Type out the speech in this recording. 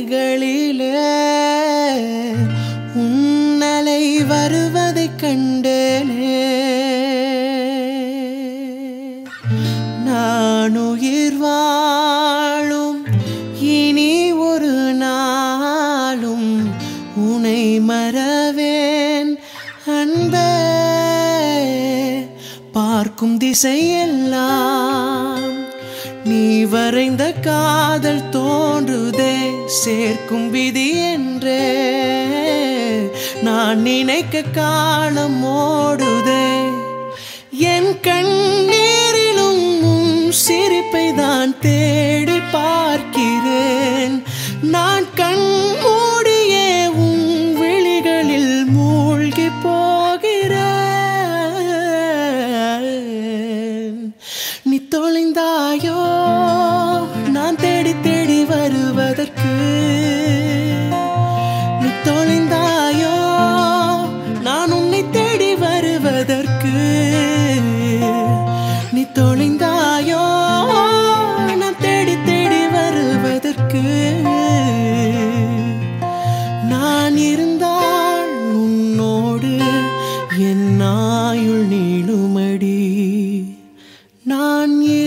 அலைகளிலே உன்னலை வருவதைக் கண்டேனே. நான் உயிர் வாழும் இனி ஒரு நாளும் உனை மறவேன் அன்பே. பார்க்கும் திசையெல்லாம் நீ வரைந்த காதல் தோன்றுதே. சேர்க்கும் விதி என்றே நான் நினைக்க காலம் ஓடுதே. என் கண்ணீரிலும் உன் சிரிப்பை தான் தேடி பார்க்கிறேன். நான் கண் மூடியே உன் விழிகளில் மூழ்கி போகிறேன். நீ தொலைந்தாயோ நான் தேடி தேடி வருவதற்கு. நீ தொலைந்தாயோ நான் உன்னை தேடி வருவதற்கு. நீ தொலைந்தாயோ நான் தேடி தேடி வருவதற்கு. நான் இருந்தால் உன்னோடு என் ஆயுள் நீளுமடி. நான்